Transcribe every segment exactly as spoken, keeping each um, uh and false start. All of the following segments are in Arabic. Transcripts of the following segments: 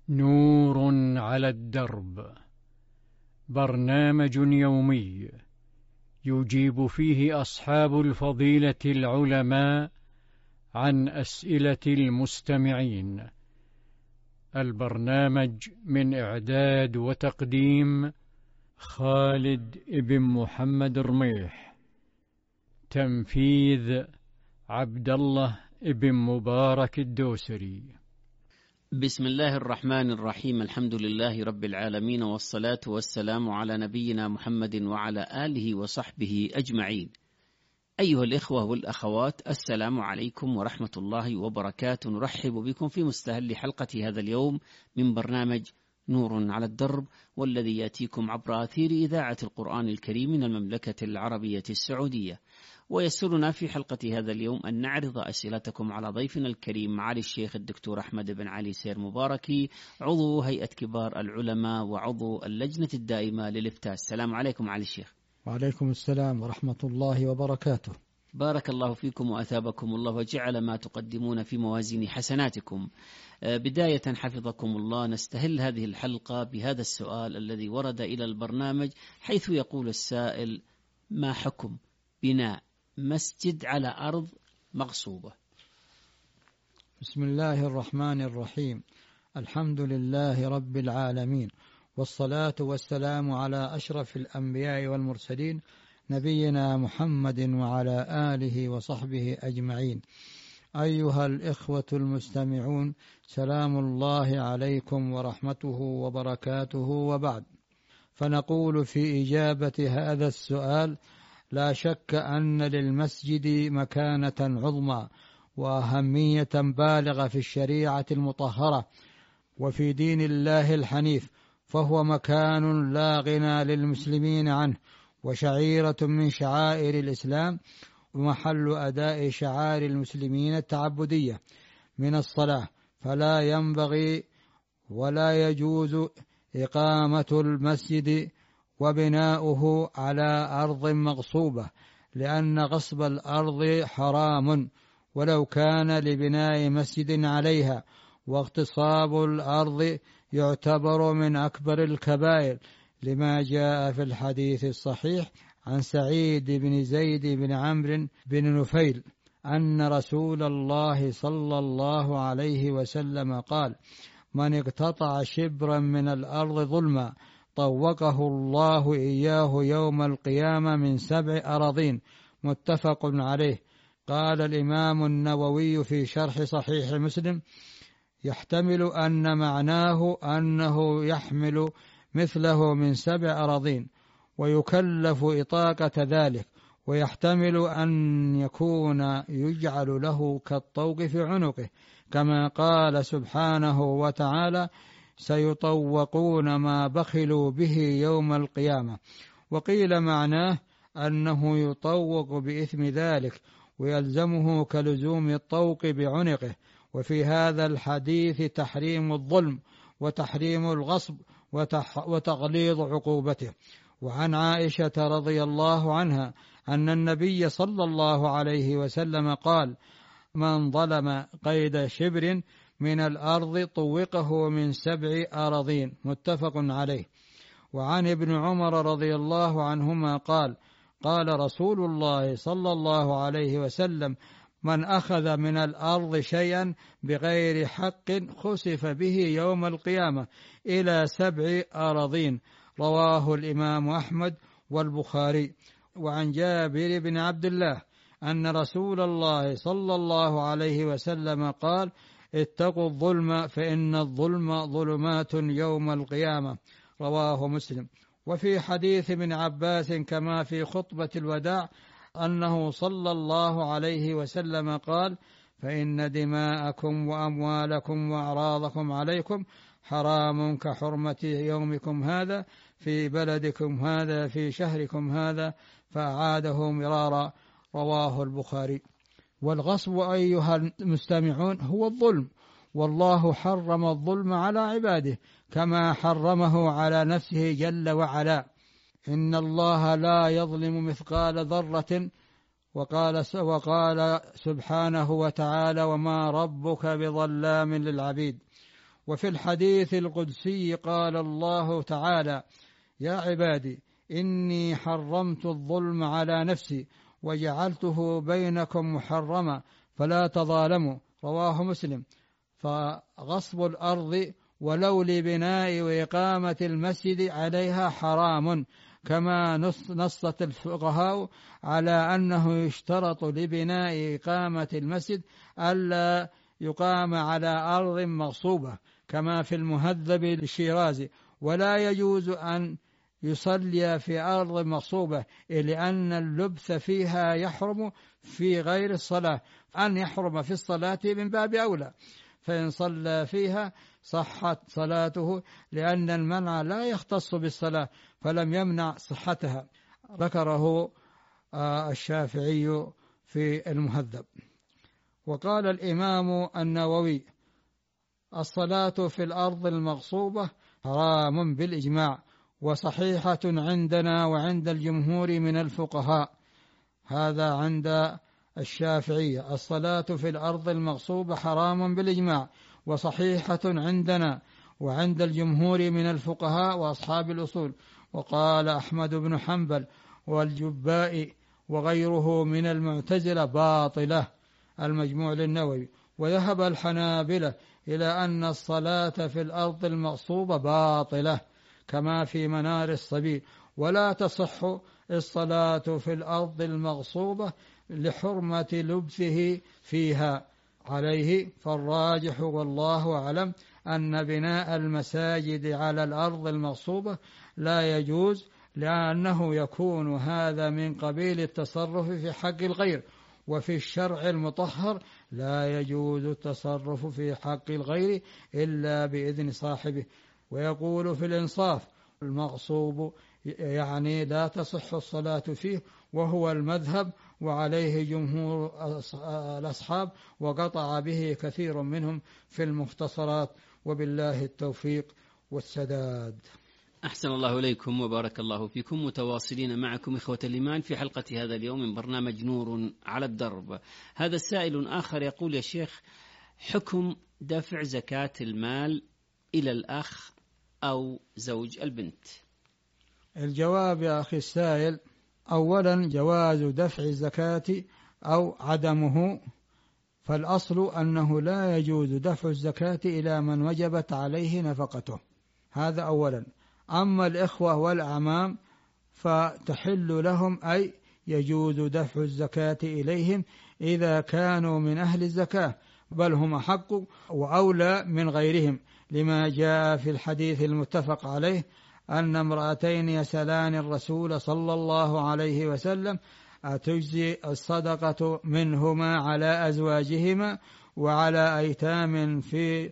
نور على الدرب، برنامج يومي يجيب فيه أصحاب الفضيلة العلماء عن أسئلة المستمعين. البرنامج من إعداد وتقديم خالد بن محمد رميح، تنفيذ عبد الله بن مبارك الدوسري. بسم الله الرحمن الرحيم. الحمد لله رب العالمين، والصلاة والسلام على نبينا محمد وعلى آله وصحبه أجمعين. أيها الإخوة والأخوات، السلام عليكم ورحمة الله وبركاته. نرحب بكم في مستهل حلقة هذا اليوم من برنامج نور على الدرب، والذي يأتيكم عبر أثير إذاعة القرآن الكريم من المملكة العربية السعودية. ويسرنا في حلقة هذا اليوم أن نعرض أسئلتكم على ضيفنا الكريم معالي الشيخ الدكتور أحمد بن علي سير مباركي، عضو هيئة كبار العلماء وعضو اللجنة الدائمة للإفتاء. السلام عليكم معالي الشيخ. وعليكم السلام ورحمة الله وبركاته. بارك الله فيكم وأثابكم الله وجعل ما تقدمون في موازين حسناتكم. بداية حفظكم الله، نستهل هذه الحلقة بهذا السؤال الذي ورد إلى البرنامج، حيث يقول السائل: ما حكم بناء مسجد على أرض مغصوبة؟ بسم الله الرحمن الرحيم. الحمد لله رب العالمين، والصلاة والسلام على أشرف الأنبياء والمرسلين، نبينا محمد وعلى آله وصحبه أجمعين. أيها الإخوة المستمعون، سلام الله عليكم ورحمته وبركاته، وبعد. فنقول في إجابة هذا السؤال: لا شك أن للمسجد مكانة عظمى وأهمية بالغة في الشريعة المطهرة وفي دين الله الحنيف، فهو مكان لا غنى للمسلمين عنه، وشعيرة من شعائر الإسلام، ومحل أداء شعائر المسلمين التعبدية من الصلاة. فلا ينبغي ولا يجوز إقامة المسجد وبناؤه على أرض مغصوبة، لأن غصب الأرض حرام ولو كان لبناء مسجد عليها، واغتصاب الأرض يعتبر من أكبر الكبائر، لما جاء في الحديث الصحيح عن سعيد بن زيد بن عمرو بن نفيل أن رسول الله صلى الله عليه وسلم قال: من اقتطع شبرا من الأرض ظلما طوقه الله إياه يوم القيامة من سبع أراضين، متفق عليه. قال الإمام النووي في شرح صحيح مسلم: يحتمل أن معناه أنه يحمل مثله من سبع أراضين ويكلف إطاقة ذلك، ويحتمل أن يكون يجعل له كالطوق في عنقه، كما قال سبحانه وتعالى: سيطوقون ما بخلوا به يوم القيامة. وقيل معناه أنه يطوق بإثم ذلك ويلزمه كلزوم الطوق بعنقه. وفي هذا الحديث تحريم الظلم وتحريم الغصب وتغليظ عقوبته. وعن عائشة رضي الله عنها أن النبي صلى الله عليه وسلم قال: من ظلم قيد شبر من الأرض طوقه من سبع أراضين، متفق عليه. وعن ابن عمر رضي الله عنهما قال: قال رسول الله صلى الله عليه وسلم: من أخذ من الأرض شيئا بغير حق خسف به يوم القيامة إلى سبع أراضين. رواه الإمام أحمد والبخاري. وعن جابر بن عبد الله أن رسول الله صلى الله عليه وسلم قال: اتقوا الظلم فإن الظلم ظلمات يوم القيامة. رواه مسلم. وفي حديث ابن عباس كما في خطبة الوداع أنه صلى الله عليه وسلم قال: فإن دماءكم وأموالكم وأعراضكم عليكم حرام كحرمة يومكم هذا في بلدكم هذا في شهركم هذا، فأعاده مرارا. رواه البخاري. والغصب أيها المستمعون هو الظلم، والله حرم الظلم على عباده كما حرمه على نفسه جل وعلا. إن الله لا يظلم مثقال ذرة، وقال, وقال سبحانه وتعالى: وما ربك بظلام للعبيد. وفي الحديث القدسي قال الله تعالى: يا عبادي إني حرمت الظلم على نفسي وجعلته بينكم محرما فلا تظالموا، رواه مسلم. فغصب الأرض ولو لبناء وإقامة المسجد عليها حرام، كما نصت الفقهاء على أنه يشترط لبناء إقامة المسجد ألا يقام على أرض مغصوبة، كما في المهذب الشيرازي، ولا يجوز أن يصلي في أرض مغصوبة لأن اللبث فيها يحرم في غير الصلاة، أن يحرم في الصلاة من باب أولى، فإن صلى فيها صحت صلاته، لأن المنع لا يختص بالصلاة فلم يمنع صحتها. ذكره الشافعي في المهذب. وقال الإمام النووي: الصلاة في الأرض المغصوبة حرام بالإجماع، وصحيحة عندنا وعند الجمهور من الفقهاء. هذا عند الشافعية: الصلاة في الأرض المغصوبة حرام بالإجماع، وصحيحة عندنا وعند الجمهور من الفقهاء وأصحاب الأصول. وقال أحمد بن حنبل والجبائي وغيره من المعتزلة: باطلة. المجموع للنووي. وذهب الحنابلة إلى أن الصلاة في الأرض المغصوبة باطلة، كما في منار السبيل، ولا تصح الصلاة في الأرض المغصوبة لحرمة لبثه فيها. عليه فالراجح والله أعلم أن بناء المساجد على الأرض المغصوبة لا يجوز، لأنه يكون هذا من قبيل التصرف في حق الغير، وفي الشرع المطهر لا يجوز التصرف في حق الغير إلا بإذن صاحبه. ويقول في الإنصاف: المغصوب يعني لا تصح الصلاة فيه، وهو المذهب وعليه جمهور الأصحاب، وقطع به كثير منهم في المختصرات، وبالله التوفيق والسداد. أحسن الله إليكم وبارك الله فيكم. متواصلين معكم إخوة الإيمان في حلقة هذا اليوم من برنامج نور على الدرب. هذا السائل آخر يقول: يا شيخ، حكم دفع زكاة المال إلى الأخ أو زوج البنت؟ الجواب يا أخي السائل: أولا جواز دفع الزكاة أو عدمه، فالأصل أنه لا يجوز دفع الزكاة إلى من وجبت عليه نفقته، هذا أولا. أما الإخوة والأعمام فتحل لهم، أي يجوز دفع الزكاة إليهم إذا كانوا من أهل الزكاة، بل هم أحق وأولى من غيرهم، لما جاء في الحديث المتفق عليه أن امرأتين يسألان الرسول صلى الله عليه وسلم: أتجزي الصدقة منهما على أزواجهما وعلى أيتام في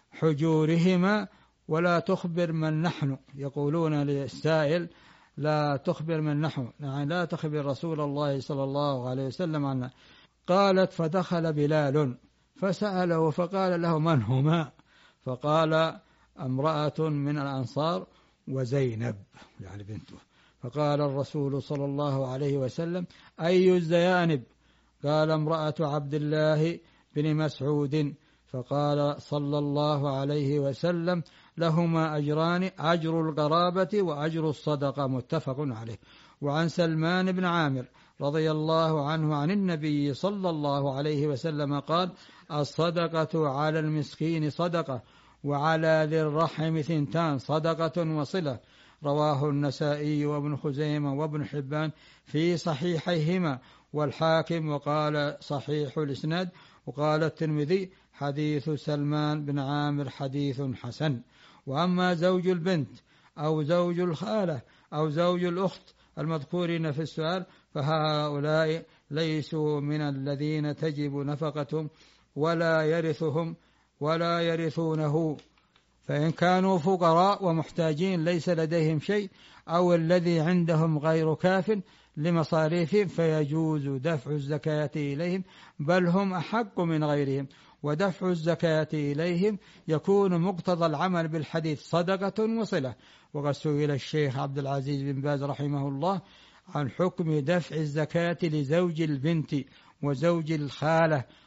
حجورهما ولا تخبر من نحن؟ يقولون للسائل: لا تخبر من نحن، يعني لا تخبر رسول الله صلى الله عليه وسلم عنا. قالت: فدخل بلال فسأله فقال له: من هما؟ فقال: امرأة من الأنصار وزينب يعني بنته. فقال الرسول صلى الله عليه وسلم: أي الزيانب؟ قال: امرأة عبد الله بن مسعود. فقال صلى الله عليه وسلم: لهما أجران، أجر القرابة وأجر الصدقة، متفق عليه. وعن سلمان بن عامر رضي الله عنه عن النبي صلى الله عليه وسلم قال: الصدقة على المسكين صدقة، وعلى ذي الرحم ثنتان، صدقة وصلة. رواه النسائي وابن خزيمة وابن حبان في صحيحيهما، والحاكم وقال صحيح الإسناد. وقال الترمذي: حديث سلمان بن عامر حديث حسن. وأما زوج البنت أو زوج الخالة أو زوج الأخت المذكورين في السؤال فهؤلاء ليسوا من الذين تجب نفقتهم ولا يرثهم ولا يرثونه، فإن كانوا فقراء ومحتاجين ليس لديهم شيء أو الذي عندهم غير كاف لمصاريفهم فيجوز دفع الزكاة إليهم، بل هم أحق من غيرهم. ودفع الزكاة إليهم يكون مقتضى العمل بالحديث صدقة وصلة. وقد سئل الشيخ عبد العزيز بن باز رحمه الله عن حكم دفع الزكاة لزوج البنت وزوج الخالة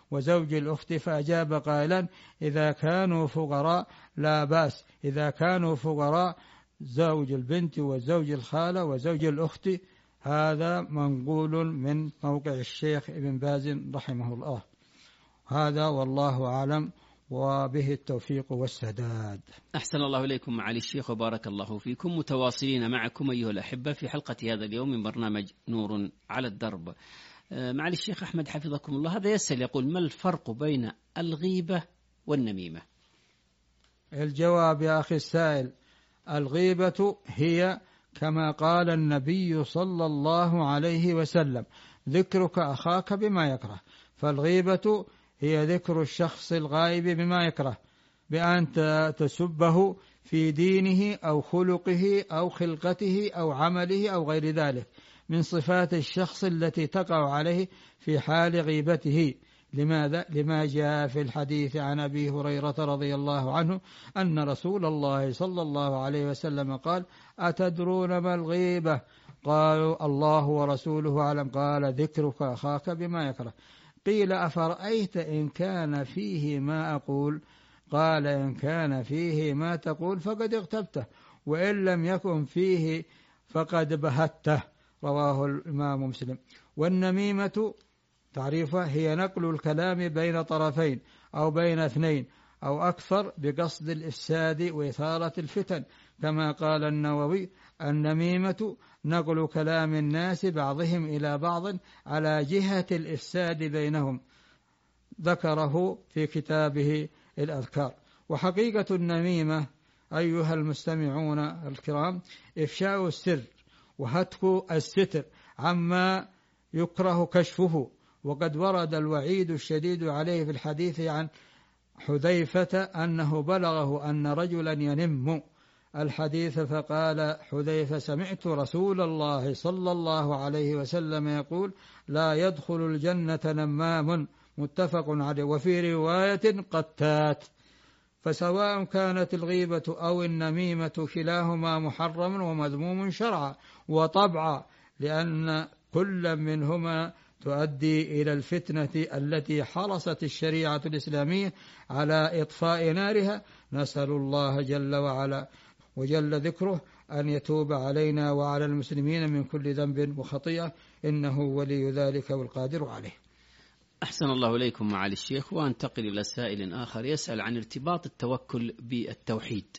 وزوج الأخت، فأجاب قائلا: إذا كانوا فقراء لا بأس، إذا كانوا فقراء زوج البنت وزوج الخالة وزوج الأخت. هذا منقول من موقع الشيخ ابن باز رحمه الله. هذا والله أعلم، وبه التوفيق والسداد. أحسن الله إليكم معالي الشيخ وبارك الله فيكم. متواصلين معكم أيها الأحبة في حلقة هذا اليوم من برنامج نور على الدرب. معالي الشيخ أحمد حفظكم الله، هذا يسأل يقول: ما الفرق بين الغيبة والنميمة؟ الجواب يا أخي السائل: الغيبة هي كما قال النبي صلى الله عليه وسلم: ذكرك أخاك بما يكره. فالغيبة هي ذكر الشخص الغائب بما يكره، بأن تسبه في دينه أو خلقه أو خلقته أو عمله أو غير ذلك من صفات الشخص التي تقع عليه في حال غيبته. لماذا؟ لما جاء في الحديث عن أبي هريرة رضي الله عنه أن رسول الله صلى الله عليه وسلم قال: أتدرون ما الغيبة؟ قالوا: الله ورسوله أعلم. قال: ذكرك أخاك بما يكره. قيل: أفرأيت إن كان فيه ما أقول؟ قال: إن كان فيه ما تقول فقد اغتبته، وإن لم يكن فيه فقد بهته. رواه الإمام مسلم. والنميمة تعريفها هي نقل الكلام بين طرفين أو بين اثنين أو أكثر بقصد الإفساد وإثارة الفتن، كما قال النووي: النميمة نقل كلام الناس بعضهم إلى بعض على جهة الإفساد بينهم، ذكره في كتابه الأذكار. وحقيقة النميمة أيها المستمعون الكرام إفشاء السر وهتك الستر عما يكره كشفه. وقد ورد الوعيد الشديد عليه في الحديث عن حذيفة أنه بلغه أن رجلا ينم الحديث، فقال حذيفة: سمعت رسول الله صلى الله عليه وسلم يقول: لا يدخل الجنة نمام. متفق عليه. وفي رواية: قتات. فسواء كانت الغيبة أو النميمة كلاهما محرم ومذموم شرعا وطبعا، لأن كل منهما تؤدي إلى الفتنة التي حرصت الشريعة الإسلامية على إطفاء نارها. نسأل الله جل وعلا وجل ذكره أن يتوب علينا وعلى المسلمين من كل ذنب وخطيئة، إنه ولي ذلك والقادر عليه. أحسن الله إليكم معالي الشيخ. وأنتقل إلى سائل آخر يسأل عن ارتباط التوكل بالتوحيد.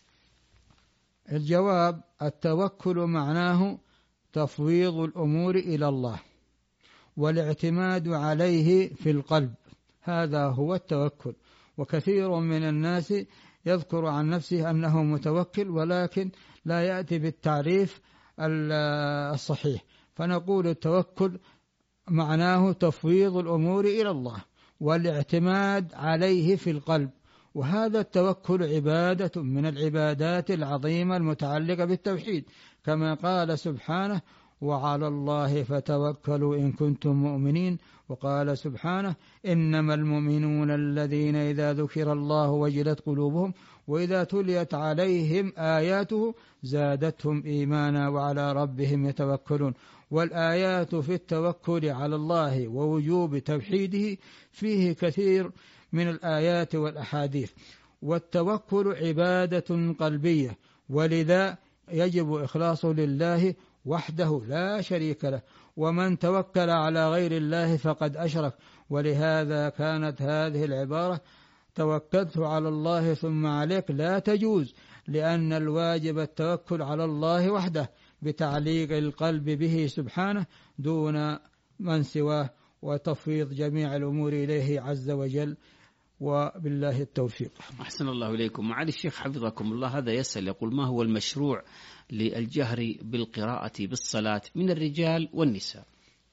الجواب: التوكل معناه تفويض الأمور إلى الله والاعتماد عليه في القلب، هذا هو التوكل. وكثير من الناس يذكر عن نفسه أنه متوكل ولكن لا يأتي بالتعريف الصحيح. فنقول التوكل معناه تفويض الأمور إلى الله والاعتماد عليه في القلب، وهذا التوكل عبادة من العبادات العظيمة المتعلقة بالتوحيد، كما قال سبحانه: وعلى الله فتوكلوا إن كنتم مؤمنين. وقال سبحانه: إنما المؤمنون الذين إذا ذكر الله وجلت قلوبهم وإذا تليت عليهم آياته زادتهم إيمانا وعلى ربهم يتوكلون. والآيات في التوكل على الله ووجوب توحيده فيه كثير من الآيات والأحاديث. والتوكل عبادة قلبية، ولذا يجب إخلاصه لله وحده لا شريك له، ومن توكل على غير الله فقد أشرك. ولهذا كانت هذه العبارة: توكلت على الله ثم عليك لا تجوز، لأن الواجب التوكل على الله وحده بتعليق القلب به سبحانه دون من سواه، وتفويض جميع الأمور إليه عز وجل، وبالله التوفيق. أحسن الله إليكم معالي الشيخ حفظكم الله. هذا يسأل يقول: ما هو المشروع للجهر بالقراءة بالصلاة من الرجال والنساء؟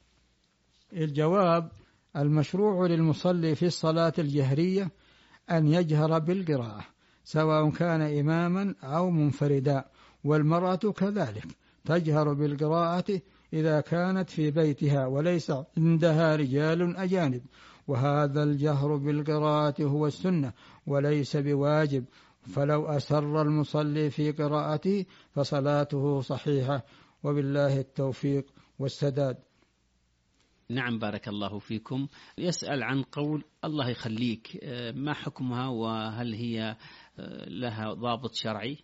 الجواب: المشروع للمصلي في الصلاة الجهرية أن يجهر بالقراءة سواء كان إماما أو منفردا، والمرأة كذلك تجهر بالقراءة إذا كانت في بيتها وليس عندها رجال أجانب، وهذا الجهر بالقراءة هو السنة وليس بواجب، فلو أسر المصلي في قراءته فصلاته صحيحة، وبالله التوفيق والسداد. نعم بارك الله فيكم. يسأل عن قول الله يخليك، ما حكمها وهل هي لها ضابط شرعي؟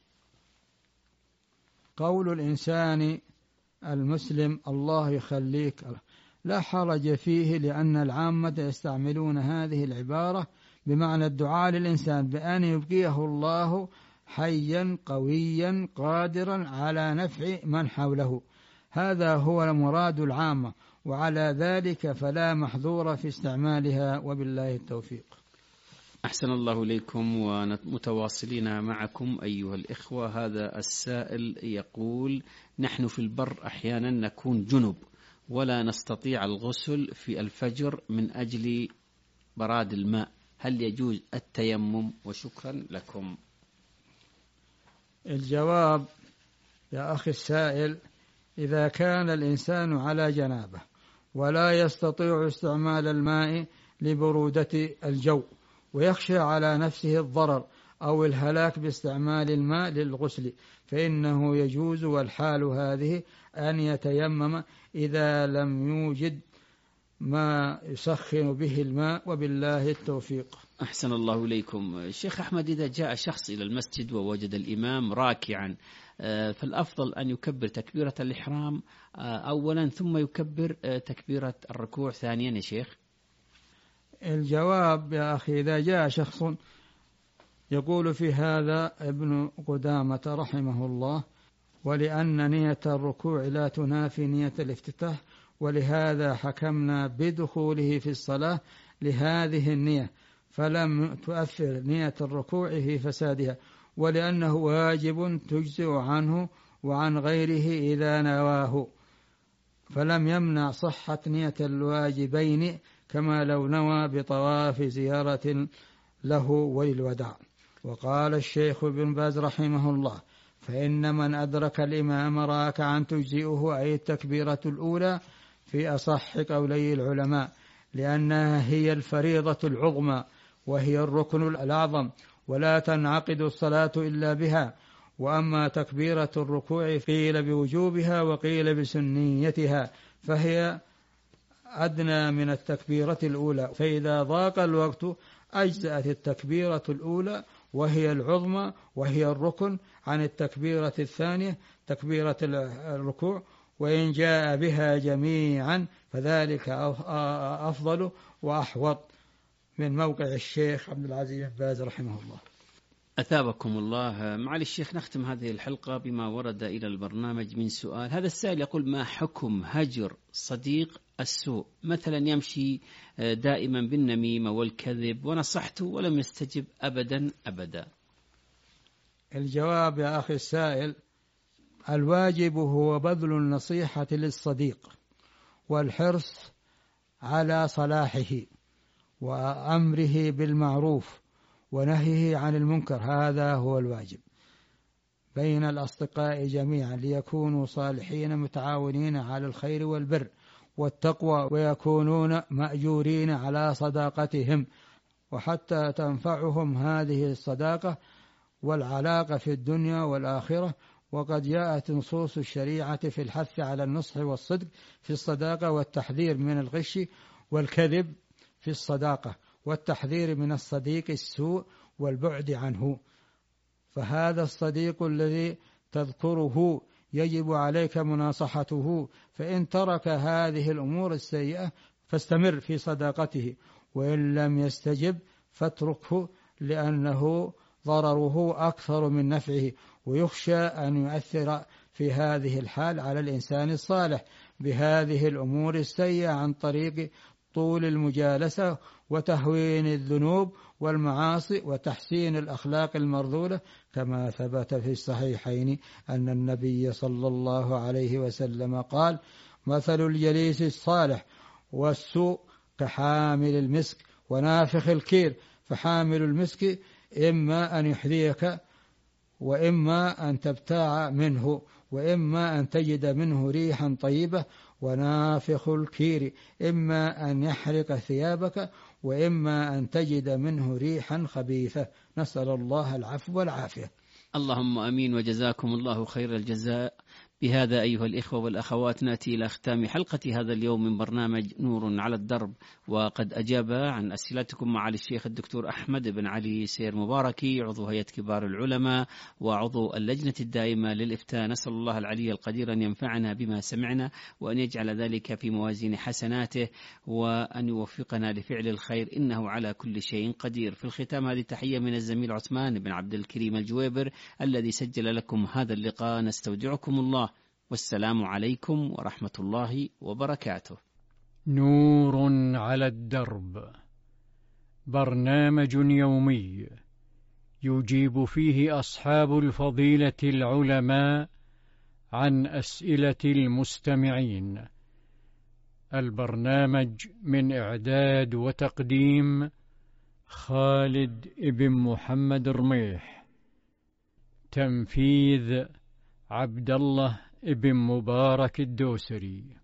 قول الإنسان المسلم الله يخليك لا حرج فيه، لأن العامة يستعملون هذه العبارة بمعنى الدعاء للإنسان بأن يبقيه الله حيا قويا قادرا على نفع من حوله، هذا هو المراد العامة، وعلى ذلك فلا محظور في استعمالها، وبالله التوفيق. أحسن الله إليكم ومتواصلين معكم أيها الإخوة. هذا السائل يقول: نحن في البر أحيانا نكون جنب ولا نستطيع الغسل في الفجر من أجل براد الماء، هل يجوز التيمم؟ وشكرا لكم. الجواب يا أخي السائل: إذا كان الإنسان على جنابه ولا يستطيع استعمال الماء لبرودة الجو ويخشى على نفسه الضرر أو الهلاك باستعمال الماء للغسل، فإنه يجوز والحال هذه أن يتيمم إذا لم يوجد ما يسخن به الماء، وبالله التوفيق. أحسن الله إليكم. شيخ أحمد، إذا جاء شخص إلى المسجد ووجد الإمام راكعا، فالأفضل أن يكبر تكبيرة الإحرام أولا ثم يكبر تكبيرة الركوع ثانيا يا شيخ؟ الجواب يا أخي: إذا جاء شخص يقول في هذا ابن قدامة رحمه الله: ولأن نية الركوع لا تنافي نية الافتتاح، ولهذا حكمنا بدخوله في الصلاة لهذه النية، فلم تؤثر نية الركوع في فسادها، ولأنه واجب تجزئ عنه وعن غيره إذا نواه، فلم يمنع صحة نية الواجبين كما لو نوى بطواف زيارة له وللوداع. وقال الشيخ ابن باز رحمه الله: فإن من أدرك الإمام راكعا تجزئه، أي التكبيرة الأولى في أصح قولي العلماء، لأنها هي الفريضة العظمى وهي الركن الأعظم، ولا تنعقد الصلاة إلا بها. وأما تكبيرة الركوع قيل بوجوبها وقيل بسنيتها، فهي أدنى من التكبيرة الأولى، فإذا ضاق الوقت أجزأت التكبيرة الأولى وهي العظمى وهي الركن عن التكبيرة الثانية تكبيرة الركوع، وإن جاء بها جميعا فذلك أفضل وأحوط من موقع الشيخ عبد العزيز بن باز رحمه الله. أثابكم الله. معالي الشيخ، نختم هذه الحلقة بما ورد إلى البرنامج من سؤال. هذا السائل يقول: ما حكم هجر صديق السوء؟ مثلا يمشي دائما بالنميمة والكذب ونصحته ولم يستجب أبدا أبدا. الجواب يا أخي السائل: الواجب هو بذل النصيحة للصديق والحرص على صلاحه وأمره بالمعروف ونهيه عن المنكر، هذا هو الواجب بين الأصدقاء جميعا، ليكونوا صالحين متعاونين على الخير والبر والتقوى، ويكونون مأجورين على صداقتهم، وحتى تنفعهم هذه الصداقة والعلاقة في الدنيا والآخرة. وقد جاءت نصوص الشريعة في الحث على النصح والصدق في الصداقة، والتحذير من الغش والكذب في الصداقة، والتحذير من الصديق السوء والبعد عنه. فهذا الصديق الذي تذكره يجب عليك مناصحته، فإن ترك هذه الأمور السيئة فاستمر في صداقته، وإن لم يستجب فاتركه، لأنه ضرره أكثر من نفعه، ويخشى أن يؤثر في هذه الحال على الإنسان الصالح بهذه الأمور السيئة عن طريق طول المجالسة وتهوين الذنوب والمعاصي وتحسين الأخلاق المرذولة، كما ثبت في الصحيحين أن النبي صلى الله عليه وسلم قال: مثل الجليس الصالح والسوء كحامل المسك ونافخ الكير، فحامل المسك إما أن يحذيك وإما أن تبتاع منه وإما أن تجد منه ريحا طيبة، ونافخ الكير إما أن يحرق ثيابك وإما أن تجد منه ريحا خبيثة. نسأل الله العفو والعافية. اللهم أمين، وجزاكم الله خير الجزاء بهذا أيها الإخوة والأخوات نأتي إلى ختام حلقة هذا اليوم من برنامج نور على الدرب، وقد أجاب عن أسئلتكم معالي الشيخ الدكتور أحمد بن علي سير مباركي، عضو هيئة كبار العلماء وعضو اللجنة الدائمة للإفتاء. نسأل الله العلي القدير أن ينفعنا بما سمعنا، وأن يجعل ذلك في موازين حسناته، وأن يوفقنا لفعل الخير، إنه على كل شيء قدير. في الختام هذه تحية من الزميل عثمان بن عبد الكريم الجويبر الذي سجل لكم هذا اللقاء. نستودعكم الله، والسلام عليكم ورحمة الله وبركاته. نور على الدرب، برنامج يومي يجيب فيه أصحاب الفضيلة العلماء عن أسئلة المستمعين. البرنامج من إعداد وتقديم خالد بن محمد رميح، تنفيذ عبد الله بن مبارك الدوسري.